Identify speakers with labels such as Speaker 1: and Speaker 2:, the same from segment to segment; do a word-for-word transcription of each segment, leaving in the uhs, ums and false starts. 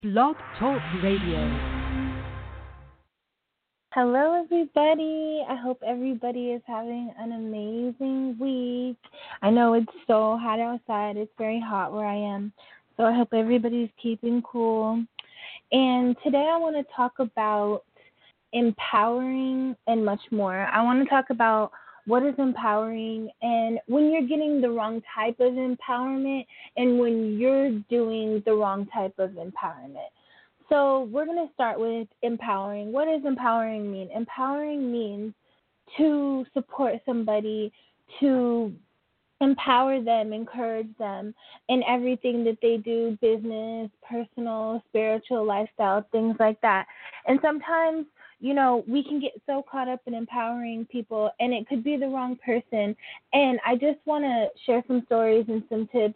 Speaker 1: Blog Talk Radio.
Speaker 2: Hello, everybody. I hope everybody is having an amazing week. I know it's so hot outside. It's very hot where I am. So I hope everybody's keeping cool. And today I want to talk about empowering and much more. I want to talk about what is empowering and when you're getting the wrong type of empowerment and when you're doing the wrong type of empowerment. So we're going to start with empowering. What does empowering mean? Empowering means to support somebody, to empower them, encourage them in everything that they do, business, personal, spiritual, lifestyle, things like that. And sometimes, you know, we can get so caught up in empowering people, and it could be the wrong person. And I just want to share some stories and some tips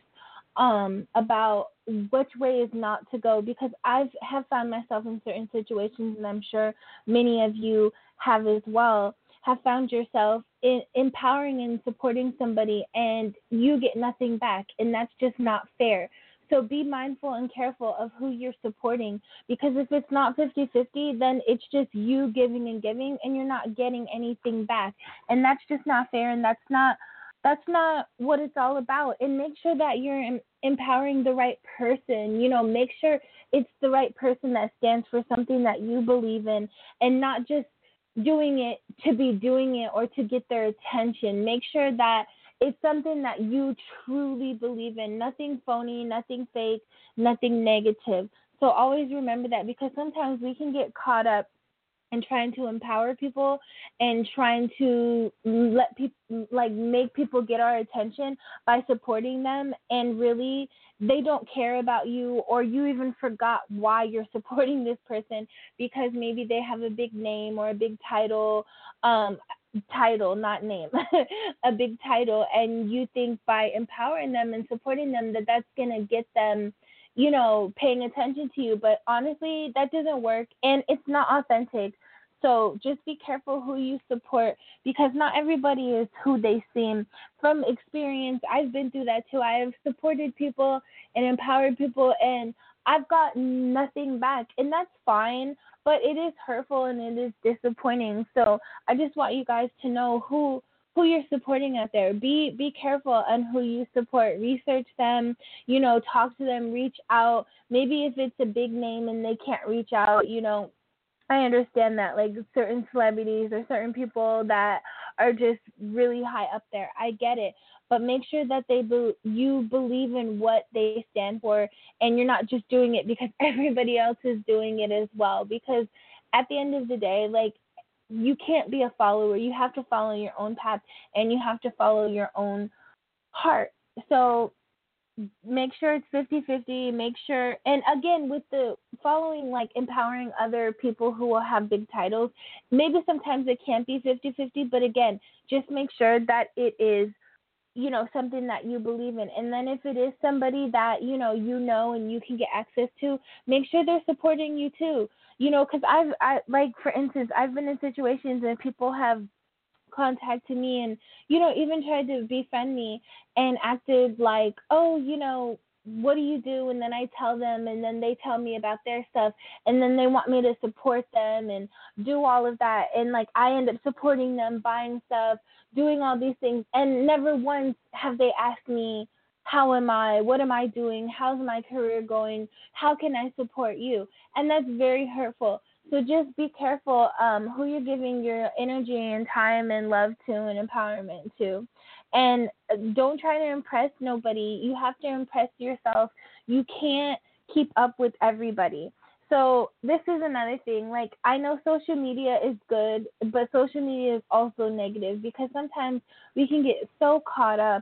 Speaker 2: um, about which way is not to go, because I have found myself in certain situations, and I'm sure many of you have as well, have found yourself in empowering and supporting somebody, and you get nothing back, and that's just not fair. So be mindful and careful of who you're supporting, because if it's not fifty-fifty, then it's just you giving and giving, and you're not getting anything back, and that's just not fair, and that's not That's not what it's all about. And make sure that you're em- empowering the right person. You know, make sure it's the right person that stands for something that you believe in, and not just doing it to be doing it or to get their attention. Make sure that it's something that you truly believe in. Nothing phony, nothing fake, nothing negative. So always remember that, because sometimes we can get caught up and trying to empower people and trying to let people, like, make people get our attention by supporting them, and really they don't care about you, or you even forgot why you're supporting this person, because maybe they have a big name or a big title, um, title, not name, a big title, and you think by empowering them and supporting them that that's going to get them, you know, paying attention to you. But honestly, that doesn't work, and it's not authentic. So just be careful who you support, because not everybody is who they seem. From experience, I've been through that too. I have supported people and empowered people, and I've got nothing back, and that's fine, but it is hurtful and it is disappointing. So I just want you guys to know who who you're supporting out there. Be be careful on who you support. Research them, you know, talk to them, reach out. Maybe if it's a big name and they can't reach out, you know, I understand that, like certain celebrities or certain people that are just really high up there. I get it. But make sure that they be, you believe in what they stand for, and you're not just doing it because everybody else is doing it as well. Because at the end of the day, like, you can't be a follower. You have to follow your own path, and you have to follow your own heart. So make sure it's fifty-fifty. Make sure, and again, with the following, like empowering other people who will have big titles, maybe sometimes it can't be fifty-fifty, but again, just make sure that it is, you know, something that you believe in. And then if it is somebody that, you know, you know, and you can get access to, make sure they're supporting you too. You know, because I've, I, like, for instance, I've been in situations where people have contacted me and, you know, even tried to befriend me and acted like, oh, you know, what do you do? And then I tell them, and then they tell me about their stuff, and then they want me to support them and do all of that. And, like, I end up supporting them, buying stuff, doing all these things, and never once have they asked me, how am I? What am I doing? How's my career going? How can I support you? And that's very hurtful. So just be careful um, who you're giving your energy and time and love to and empowerment to. And don't try to impress nobody. You have to impress yourself. You can't keep up with everybody. So this is another thing. Like, I know social media is good, but social media is also negative, because sometimes we can get so caught up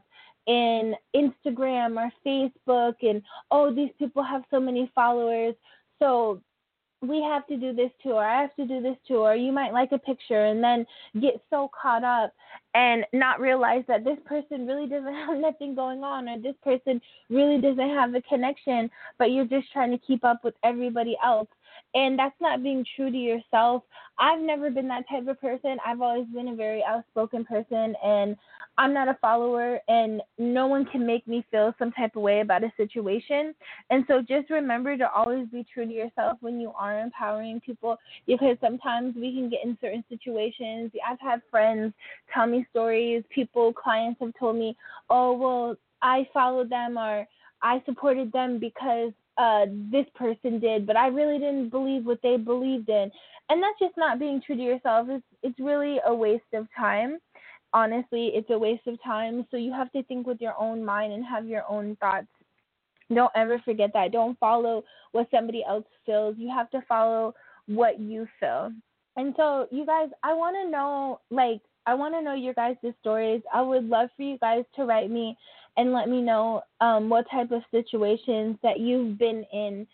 Speaker 2: in Instagram or Facebook and, oh, these people have so many followers, so we have to do this too, or I have to do this too, or you might like a picture and then get so caught up and not realize that this person really doesn't have nothing going on, or this person really doesn't have a connection, but you're just trying to keep up with everybody else. And that's not being true to yourself. I've never been that type of person. I've always been a very outspoken person, and I'm not a follower, and no one can make me feel some type of way about a situation. And so just remember to always be true to yourself when you are empowering people, because sometimes we can get in certain situations. I've had friends tell me stories, people, clients have told me, oh, well, I followed them or I supported them because uh, this person did, but I really didn't believe what they believed in. And that's just not being true to yourself. It's, it's really a waste of time. Honestly, it's a waste of time. So you have to think with your own mind and have your own thoughts. Don't ever forget that. Don't follow what somebody else feels. You have to follow what you feel. And so, you guys, I want to know, like, I want to know your guys' stories. I would love for you guys to write me and let me know um, what type of situations that you've been in,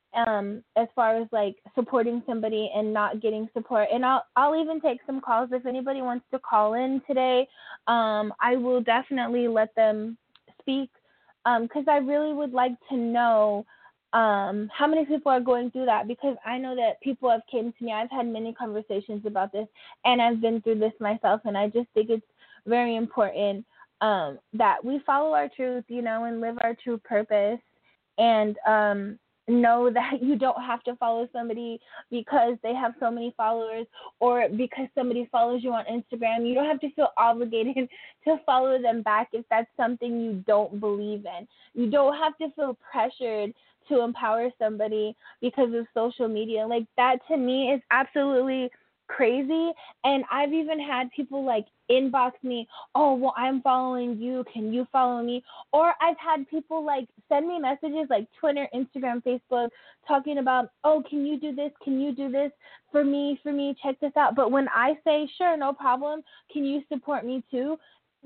Speaker 2: um, as far as like supporting somebody and not getting support. And I'll I'll even take some calls if anybody wants to call in today. Um, I will definitely let them speak, because um, I really would like to know um, how many people are going through that, because I know that people have came to me. I've had many conversations about this, and I've been through this myself, and I just think it's very important um, that we follow our truth, you know, and live our true purpose, and um, know that you don't have to follow somebody because they have so many followers or because somebody follows you on Instagram. You don't have to feel obligated to follow them back if that's something you don't believe in. You don't have to feel pressured to empower somebody because of social media. Like, that to me is absolutely crazy. And I've even had people like inbox me, oh, well, I'm following you, can you follow me? Or I've had people like send me messages like Twitter, Instagram, Facebook, talking about, oh, can you do this, can you do this for me, for me, check this out. But when I say, sure, no problem, can you support me too?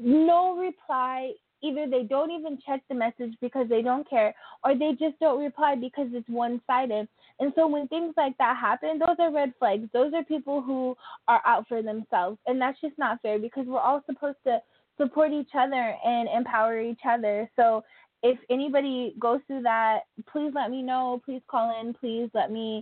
Speaker 2: No reply. Either they don't even check the message because they don't care, or they just don't reply because it's one-sided. And so when things like that happen, those are red flags. Those are people who are out for themselves, and that's just not fair, because we're all supposed to support each other and empower each other. So if anybody goes through that, please let me know. Please call in. Please let me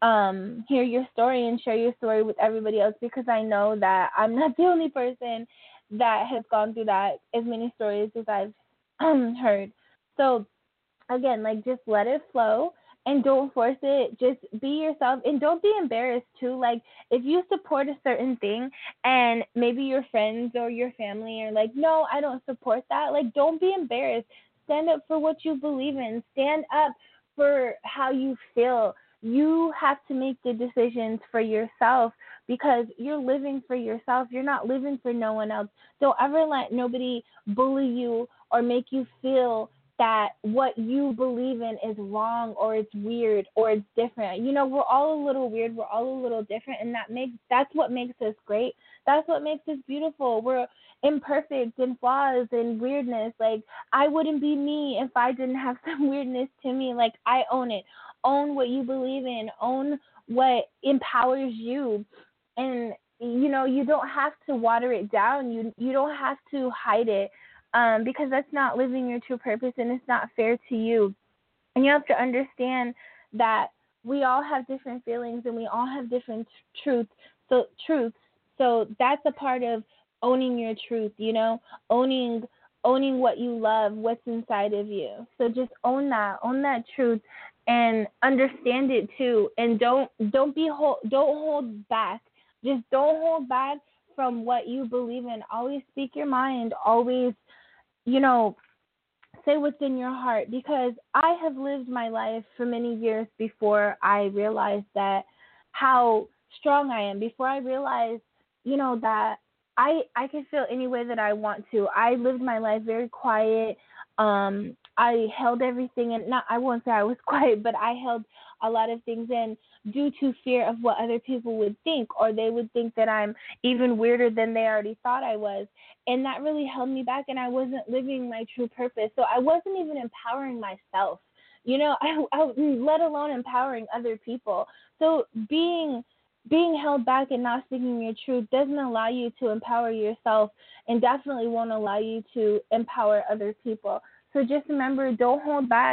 Speaker 2: um, hear your story and share your story with everybody else, because I know that I'm not the only person that has gone through that, as many stories as I've um, heard. So again, like, just let it flow and don't force it. Just be yourself, and don't be embarrassed too. Like, if you support a certain thing and maybe your friends or your family are like, no, I don't support that, like, don't be embarrassed. Stand up for what you believe in. Stand up for how you feel. You have to make the decisions for yourself, because you're living for yourself. You're not living for no one else. Don't ever let nobody bully you or make you feel that what you believe in is wrong or it's weird or it's different. You know, we're all a little weird. We're all a little different, and that makes that's what makes us great. That's what makes us beautiful. We're imperfect and flaws and weirdness. Like, I wouldn't be me if I didn't have some weirdness to me. Like, I own it. Own what you believe in. Own what empowers you. And, you know, you don't have to water it down. You you don't have to hide it, um, because that's not living your true purpose, and it's not fair to you. And you have to understand that we all have different feelings and we all have different truths. So truths. So that's a part of owning your truth, you know, owning owning what you love, what's inside of you. So just own that, own that truth, and understand it too. And don't don't be hold, don't hold back. Just don't hold back from what you believe in. Always speak your mind. Always, you know, say what's in your heart, because I have lived my life for many years before I realized that how strong I am, before I realized, you know, that I I can feel any way that I want to. I lived my life very quiet. Um, I held everything in. Not I won't say I was quiet, but I held a lot of things in due to fear of what other people would think, or they would think that I'm even weirder than they already thought I was. And that really held me back, and I wasn't living my true purpose. So I wasn't even empowering myself, you know, I, I, let alone empowering other people. So being being held back and not speaking your truth doesn't allow you to empower yourself, and definitely won't allow you to empower other people. So just remember, don't hold back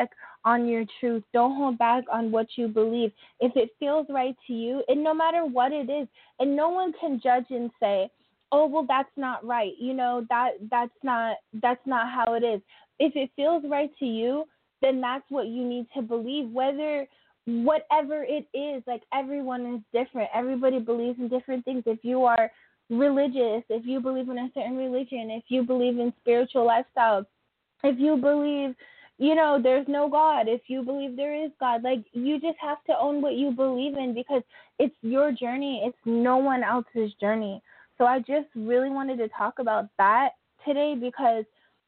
Speaker 2: on your truth. Don't hold back on what you believe. If it feels right to you, and no matter what it is, and no one can judge and say, oh, well, that's not right. You know, that that's not that's not how it is. If it feels right to you, then that's what you need to believe. Whether whatever it is, like everyone is different. Everybody believes in different things. If you are religious, if you believe in a certain religion, if you believe in spiritual lifestyle, if you believe, you know, there's no God, if you believe there is God, like you just have to own what you believe in because it's your journey. It's no one else's journey. So I just really wanted to talk about that today because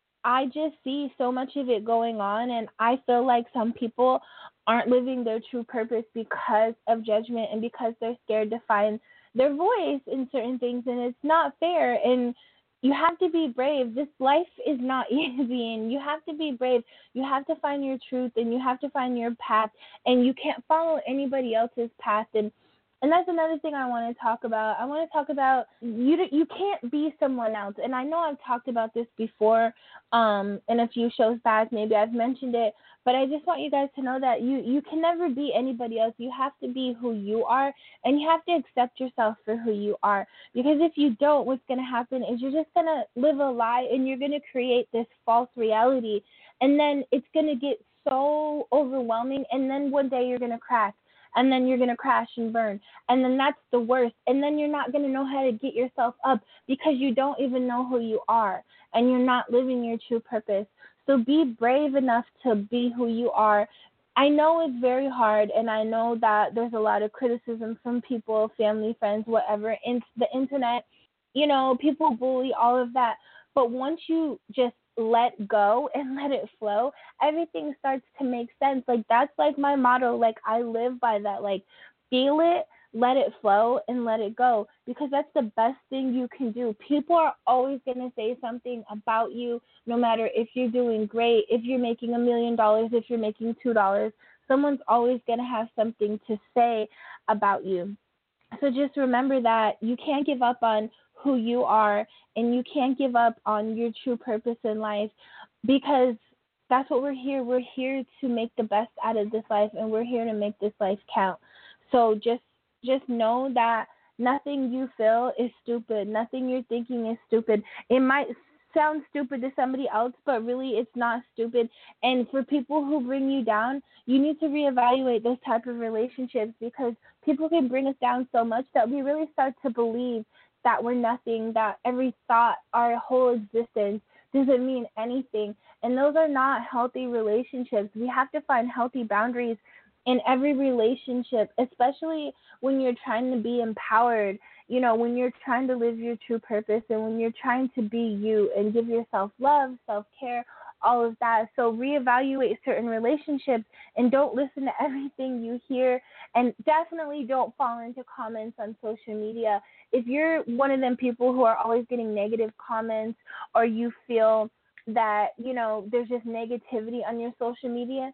Speaker 2: I just see so much of it going on, and I feel like some people aren't living their true purpose because of judgment and because they're scared to find their voice in certain things, and it's not fair. And you have to be brave. This life is not easy, and you have to be brave. You have to find your truth, and you have to find your path, and you can't follow anybody else's path. And And that's another thing I want to talk about. I want to talk about you. You can't be someone else. And I know I've talked about this before um, in a few shows back. Maybe I've mentioned it. But I just want you guys to know that you, you can never be anybody else. You have to be who you are. And you have to accept yourself for who you are. Because if you don't, what's going to happen is you're just going to live a lie. And you're going to create this false reality. And then it's going to get so overwhelming. And then one day you're going to crack. And then you're going to crash and burn. And then that's the worst. And then you're not going to know how to get yourself up because you don't even know who you are and you're not living your true purpose. So be brave enough to be who you are. I know it's very hard, and I know that there's a lot of criticism from people, family, friends, whatever, in the internet. You know, people bully, all of that. But once you just let go and let it flow, everything starts to make sense. Like, that's like my motto. Like, I live by that. Like, feel it, let it flow, and let it go, because that's the best thing you can do. People are always going to say something about you, no matter if you're doing great, if you're making a million dollars, if you're making two dollars. Someone's always going to have something to say about you. So just remember that you can't give up on who you are, and you can't give up on your true purpose in life, because that's what we're here. We're here to make the best out of this life, and we're here to make this life count. So just just know that nothing you feel is stupid. Nothing you're thinking is stupid. It might sound stupid to somebody else, but really it's not stupid. And for people who bring you down, you need to reevaluate those type of relationships, because people can bring us down so much that we really start to believe that we're nothing, that every thought, our whole existence doesn't mean anything. And those are not healthy relationships. We have to find healthy boundaries in every relationship, especially when you're trying to be empowered, you know, when you're trying to live your true purpose, and when you're trying to be you and give yourself love, self-care, all of that. So reevaluate certain relationships, and don't listen to everything you hear, and definitely don't fall into comments on social media. If you're one of them people who are always getting negative comments, or you feel that, you know, there's just negativity on your social media,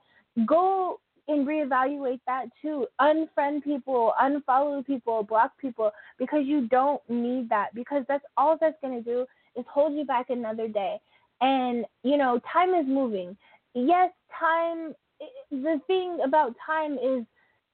Speaker 2: go and reevaluate that too. Unfriend people, unfollow people, block people, because you don't need that, because that's all that's going to do is hold you back another day. And, you know, time is moving. Yes, time, the thing about time is,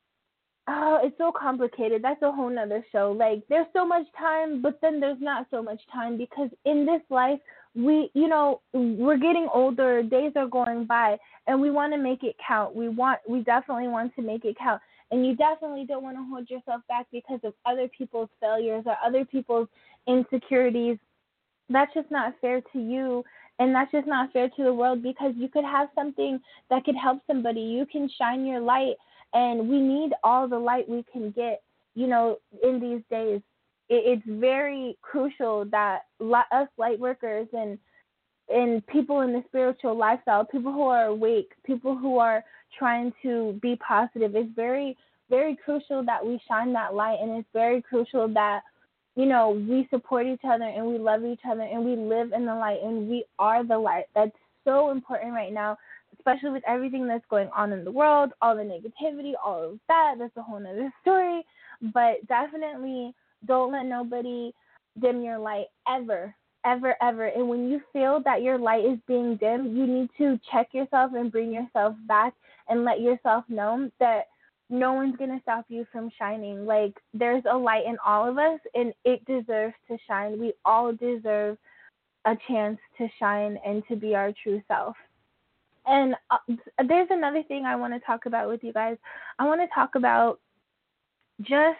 Speaker 2: oh, it's so complicated. That's a whole nother show. Like, there's so much time, but then there's not so much time, because in this life, we, you know, we're getting older, days are going by, and we want to make it count. We want, we definitely want to make it count. And you definitely don't want to hold yourself back because of other people's failures or other people's insecurities. That's just not fair to you, and that's just not fair to the world, because you could have something that could help somebody. You can shine your light, and we need all the light we can get, you know, in these days. It's very crucial that us light workers and and people in the spiritual lifestyle, people who are awake, people who are trying to be positive, it's very, very crucial that we shine that light, and it's very crucial that, you know, we support each other and we love each other and we live in the light, and we are the light. That's so important right now, especially with everything that's going on in the world, all the negativity, all of that. That's a whole nother story. But definitely don't let nobody dim your light ever, ever, ever. And when you feel that your light is being dimmed, you need to check yourself and bring yourself back and let yourself know that no one's going to stop you from shining. Like, there's a light in all of us, and it deserves to shine. We all deserve a chance to shine and to be our true self. And uh, there's another thing I want to talk about with you guys. I want to talk about just,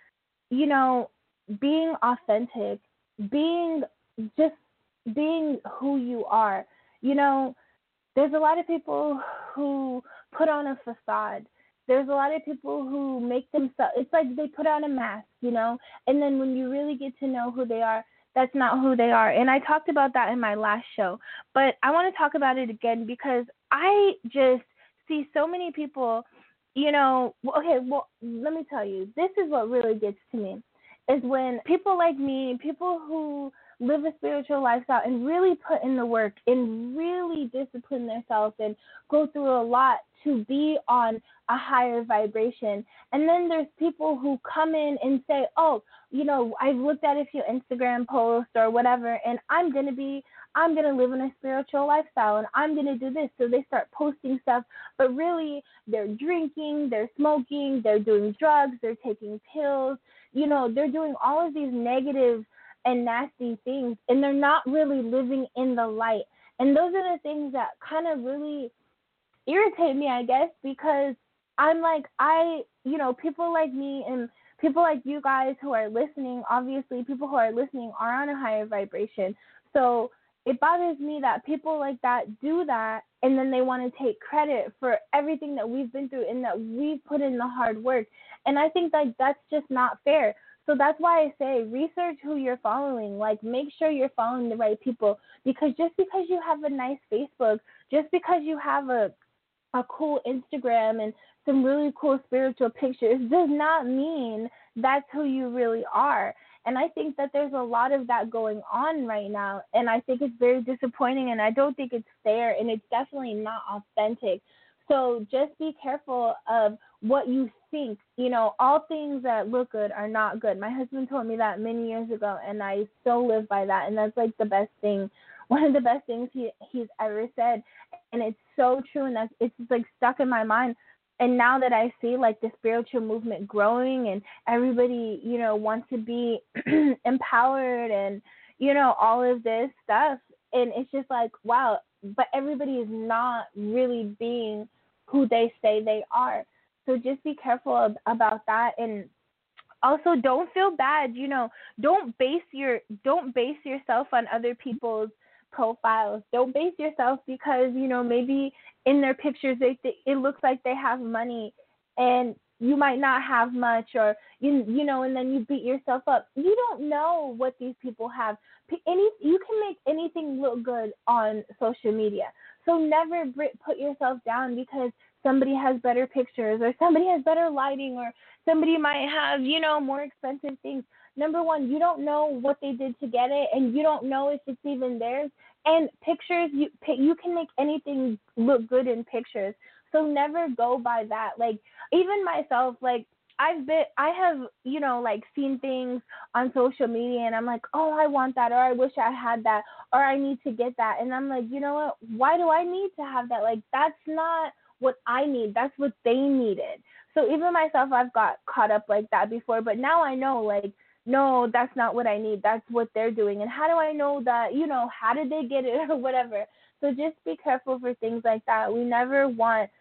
Speaker 2: you know, being authentic, being just being who you are. You know, there's a lot of people who put on a facade. There's a lot of people who make themselves, it's like they put on a mask, you know, and then when you really get to know who they are, that's not who they are. And I talked about that in my last show, but I want to talk about it again because I just see so many people, you know, okay, well, let me tell you, this is what really gets to me, is when people like me, people who live a spiritual lifestyle and really put in the work and really discipline themselves and go through a lot to be on a higher vibration. And then there's people who come in and say, oh, you know, I've looked at a few Instagram posts or whatever, and I'm going to be, I'm going to live in a spiritual lifestyle, and I'm going to do this. So they start posting stuff, but really they're drinking, they're smoking, they're doing drugs, they're taking pills, you know, they're doing all of these negative and nasty things, and they're not really living in the light. And those are the things that kind of really irritate me, I guess, because I'm like, I, you know, people like me and people like you guys who are listening, obviously people who are listening are on a higher vibration. So it bothers me that people like that do that, and then they want to take credit for everything that we've been through and that we've put in the hard work. And I think that that's just not fair. So that's why I say research who you're following. Like, make sure you're following the right people, because just because you have a nice Facebook, just because you have a a cool Instagram and some really cool spiritual pictures does not mean that's who you really are. And I think that there's a lot of that going on right now, and I think it's very disappointing, and I don't think it's fair, and it's definitely not authentic. So just be careful of what you think. You know, all things that look good are not good. My husband told me that many years ago, and I still live by that, and that's like the best thing, one of the best things he he's ever said. And it's so true, and that's, it's just like stuck in my mind. And now that I see like the spiritual movement growing and everybody, you know, wants to be empowered and, you know, all of this stuff, and it's just like, wow, but everybody is not really being who they say they are. So just be careful of, about that. And also don't feel bad, you know, don't base your, don't base yourself on other people's profiles. Don't base yourself because, you know, maybe in their pictures they, it looks like they have money and you might not have much, or you you know, and then you beat yourself up. You don't know what these people have. Any you can make anything look good on social media. So never put yourself down because somebody has better pictures or somebody has better lighting or somebody might have, you know, more expensive things. Number one, you don't know what they did to get it, and you don't know if it's even theirs. And pictures, you you can make anything look good in pictures. So never go by that. Like, even myself, like, I've been, I have, you know, like, seen things on social media, and I'm like, oh, I want that, or I wish I had that, or I need to get that. And I'm like, you know what? Why do I need to have that? Like, that's not what I need. That's what they needed. So even myself, I've got caught up like that before, but now I know, like, no, that's not what I need. That's what they're doing. And how do I know that, you know, how did they get it or whatever? So just be careful for things like that. We never want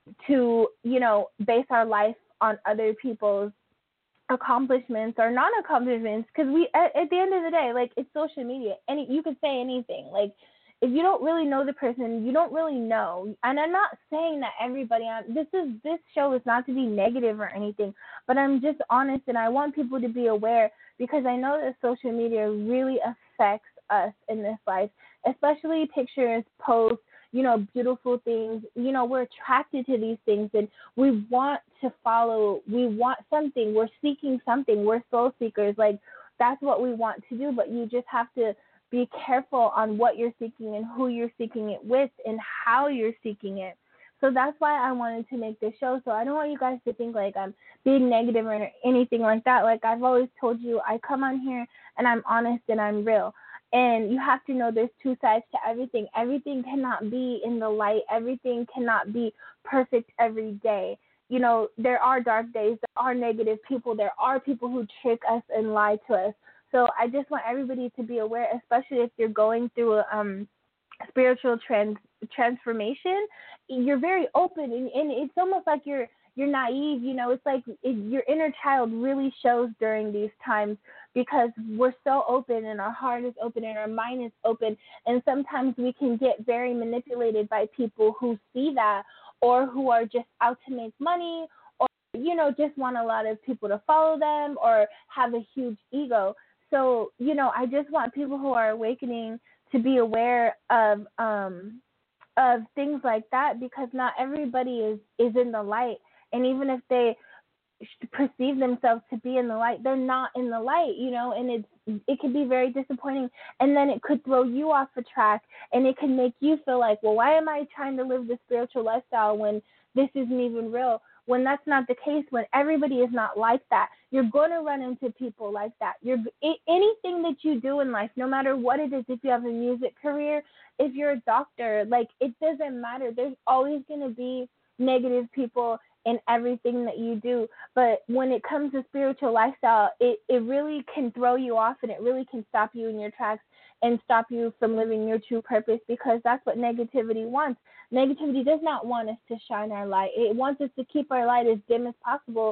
Speaker 2: to, you know, base our life on other people's accomplishments or non-accomplishments, because we, at, at the end of the day, like, it's social media. Any, you could say anything. Like, if you don't really know the person, you don't really know. And I'm not saying that everybody, I'm, this is this show is not to be negative or anything, but I'm just honest, and I want people to be aware, because I know that social media really affects us in this life, especially pictures, posts, you know, beautiful things. You know, we're attracted to these things, and we want to follow. We want something. We're seeking something. We're soul seekers. Like, that's what we want to do, but you just have to be careful on what you're seeking and who you're seeking it with and how you're seeking it. So that's why I wanted to make this show. So I don't want you guys to think like I'm being negative or anything like that. Like I've always told you, I come on here and I'm honest and I'm real. And you have to know there's two sides to everything. Everything cannot be in the light. Everything cannot be perfect every day. You know, there are dark days, there are negative people, there are people who trick us and lie to us. So I just want everybody to be aware, especially if you're going through a um, spiritual trans- transformation. You're very open, and, and it's almost like you're you're naive. You know, it's like it, your inner child really shows during these times because we're so open, and our heart is open, and our mind is open. And sometimes we can get very manipulated by people who see that, or who are just out to make money, or, you know, just want a lot of people to follow them or have a huge ego. So, you know, I just want people who are awakening to be aware of um, of things like that, because not everybody is, is in the light. And even if they perceive themselves to be in the light, they're not in the light, you know, and it's, it could be very disappointing. And then it could throw you off a track, and it can make you feel like, well, why am I trying to live this spiritual lifestyle when this isn't even real? When that's not the case, when everybody is not like that, you're going to run into people like that. You're anything that you do in life, no matter what it is, if you have a music career, if you're a doctor, like, it doesn't matter. There's always going to be negative people in everything that you do. But when it comes to spiritual lifestyle, it, it really can throw you off, and it really can stop you in your tracks and stop you from living your true purpose, because that's what negativity wants. Negativity does not want us to shine our light. It wants us to keep our light as dim as possible,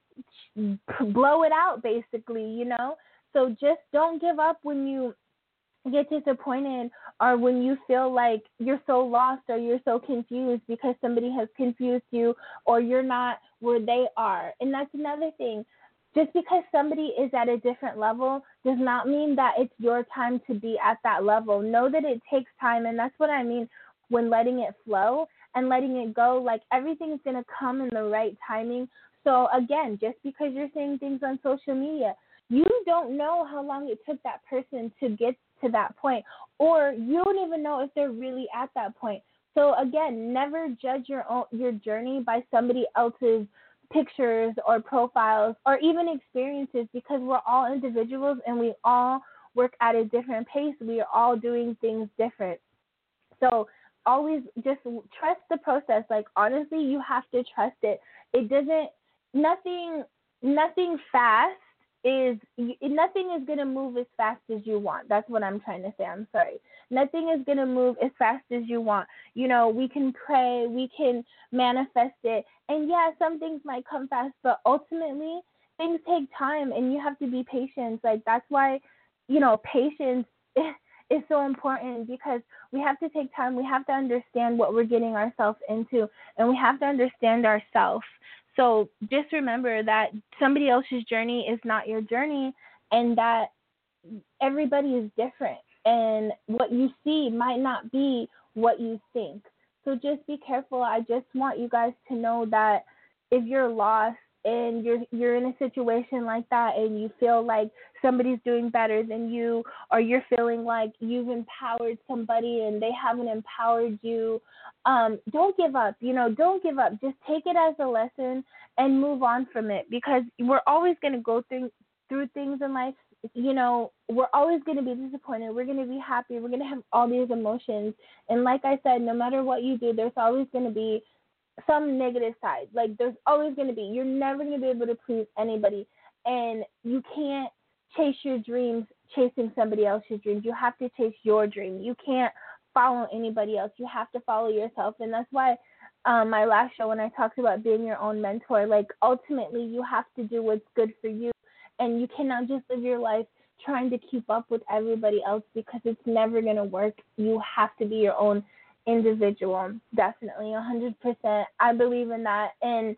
Speaker 2: blow it out, basically, you know? So just don't give up when you get disappointed, or when you feel like you're so lost or you're so confused because somebody has confused you, or you're not where they are. And that's another thing. Just because somebody is at a different level does not mean that it's your time to be at that level. Know that it takes time, and that's what I mean when letting it flow and letting it go. Like, everything is going to come in the right timing. So again, just because you're saying things on social media, you don't know how long it took that person to get to that point, or you don't even know if they're really at that point. So again, never judge your own your journey by somebody else's pictures or profiles or even experiences, because we're all individuals and we all work at a different pace. We are all doing things different. So always just trust the process. Like, honestly, you have to trust it. It doesn't, nothing, nothing fast is, nothing is going to move as fast as you want. That's what I'm trying to say. I'm sorry. Nothing is going to move as fast as you want. You know, we can pray, we can manifest it. And yeah, some things might come fast, but ultimately things take time, and you have to be patient. Like, that's why, you know, patience is so important, because we have to take time. We have to understand what we're getting ourselves into, and we have to understand ourselves. So just remember that somebody else's journey is not your journey, and that everybody is different, and what you see might not be what you think. So just be careful. I just want you guys to know that if you're lost and you're you're in a situation like that, and you feel like somebody's doing better than you, or you're feeling like you've empowered somebody and they haven't empowered you, um, don't give up. You know, don't give up. Just take it as a lesson and move on from it, because we're always going to go through through things in life. You know, we're always going to be disappointed. We're going to be happy. We're going to have all these emotions. And like I said, no matter what you do, there's always going to be some negative side. Like, there's always going to be. You're never going to be able to please anybody. And you can't chase your dreams chasing somebody else's dreams. You have to chase your dream. You can't follow anybody else. You have to follow yourself. And that's why um, my last show, when I talked about being your own mentor, like, ultimately you have to do what's good for you. And you cannot just live your life trying to keep up with everybody else, because it's never going to work. You have to be your own individual. Definitely, one hundred percent. I believe in that. And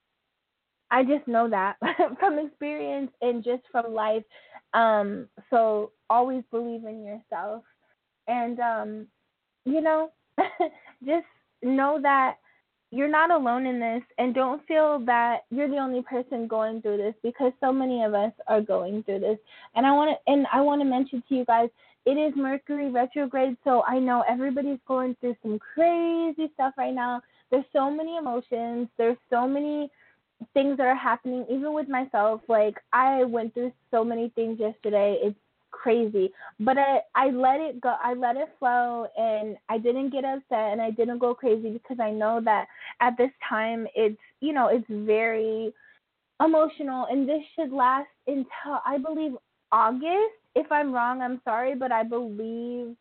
Speaker 2: I just know that from experience and just from life. Um, so always believe in yourself. And, um, you know, just know that you're not alone in this, and don't feel that you're the only person going through this, because so many of us are going through this. And I want to and I want to mention to you guys, it is Mercury retrograde, so I know everybody's going through some crazy stuff right now. There's so many emotions. There's so many things that are happening, even with myself. Like, I went through so many things yesterday. It's crazy. But I, I let it go. I let it flow, and I didn't get upset, and I didn't go crazy because I know that at this time it's, you know, it's very emotional, and this should last until, I believe, August. If I'm wrong, I'm sorry, but I believe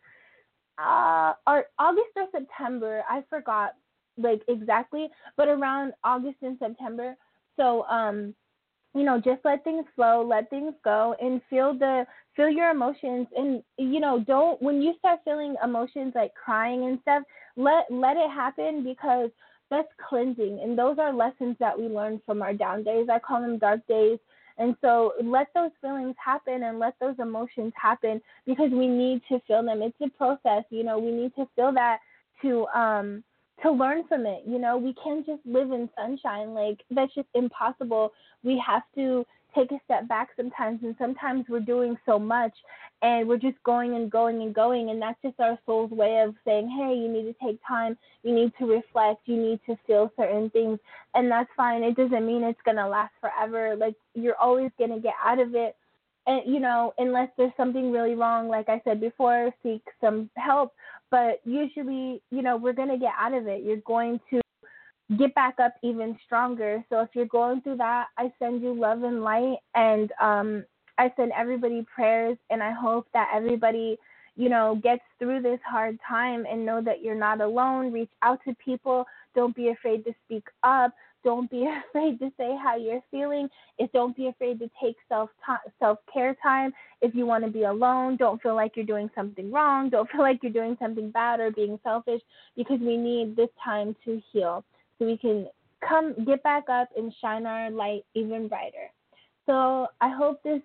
Speaker 2: uh, or August or September. I forgot like exactly, but around August and September. So, um, you know, just let things flow, let things go, and feel the feel your emotions. And you know, don't, when you start feeling emotions like crying and stuff, let let it happen, because that's cleansing, and those are lessons that we learn from our down days. I call them dark days. And so let those feelings happen and let those emotions happen, because we need to feel them. It's a process, you know, we need to feel that to um to learn from it. You know, we can't just live in sunshine. Like, that's just impossible. We have to take a step back sometimes, and sometimes we're doing so much and we're just going and going and going, and that's just our soul's way of saying, hey, you need to take time, you need to reflect, you need to feel certain things, and that's fine. It doesn't mean it's going to last forever. Like, you're always going to get out of it, and you know, unless there's something really wrong, like I said before, seek some help. But usually, you know, we're going to get out of it. You're going to get back up even stronger. So if you're going through that, I send you love and light, and um, I send everybody prayers, and I hope that everybody, you know, gets through this hard time and know that you're not alone. Reach out to people. Don't be afraid to speak up. Don't be afraid to say how you're feeling. If don't be afraid to take self self care time. If you want to be alone, don't feel like you're doing something wrong. Don't feel like you're doing something bad or being selfish, because we need this time to heal, so we can come get back up and shine our light even brighter. So I hope this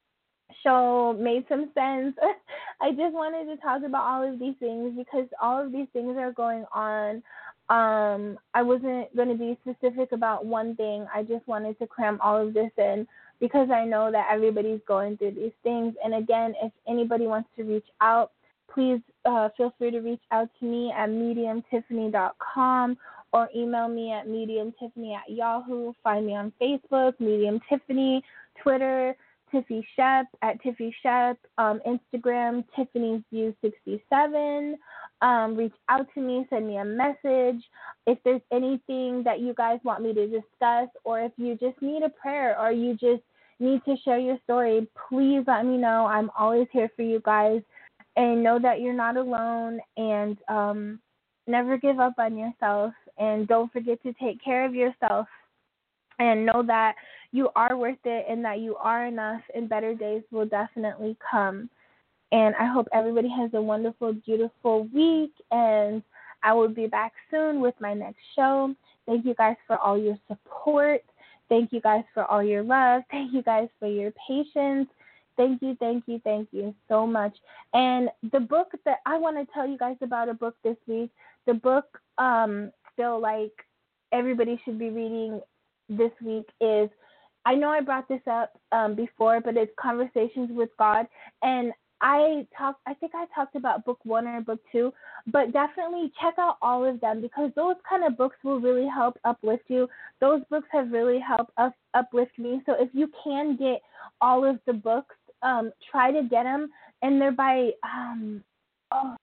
Speaker 2: show made some sense. I just wanted to talk about all of these things because all of these things are going on. Um, I wasn't going to be specific about one thing. I just wanted to cram all of this in because I know that everybody's going through these things. And again, if anybody wants to reach out, please uh, feel free to reach out to me at medium tiffany dot com or email me at medium tiffany at yahoo. Find me on Facebook, Medium Tiffany, Twitter, Tiffy Shep at Tiffy Shep, um, Instagram, Tiffany's View sixty-seven. Um, reach out to me, send me a message. If there's anything that you guys want me to discuss, or if you just need a prayer, or you just need to share your story, please let me know. I'm always here for you guys. And know that you're not alone, and um, never give up on yourself. And don't forget to take care of yourself. And know that you are worth it, and that you are enough, and better days will definitely come. And I hope everybody has a wonderful, beautiful week, and I will be back soon with my next show. Thank you guys for all your support. Thank you guys for all your love. Thank you guys for your patience. Thank you, thank you, thank you so much. And the book that I want to tell you guys about, a book this week, the book um, feel like everybody should be reading this week is, I know I brought this up um, before, but it's Conversations with God. And I talked, I think I talked about book one or book two, but definitely check out all of them, because those kind of books will really help uplift you. Those books have really helped us uplift me. So if you can get all of the books, um, try to get them. And they're by, um, oh,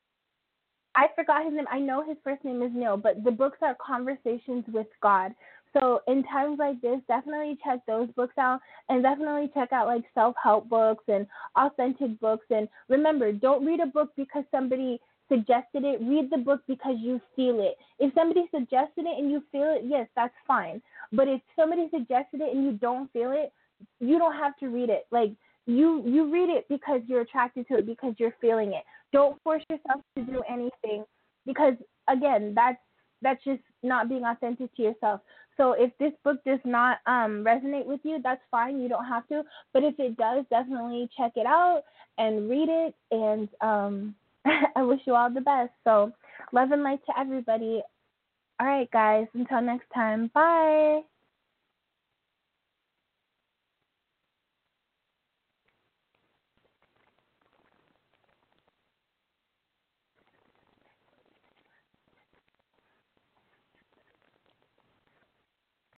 Speaker 2: I forgot his name. I know his first name is Neil, but the books are Conversations with God. So in times like this, definitely check those books out, and definitely check out like self-help books and authentic books. And remember, don't read a book because somebody suggested it. Read the book because you feel it. If somebody suggested it and you feel it, yes, that's fine. But if somebody suggested it and you don't feel it, you don't have to read it. Like, you, you read it because you're attracted to it, because you're feeling it. Don't force yourself to do anything, because, again, that's that's just not being authentic to yourself. So if this book does not um, resonate with you, that's fine. You don't have to. But if it does, definitely check it out and read it. And um, I wish you all the best. So love and light to everybody. All right, guys. Until next time. Bye.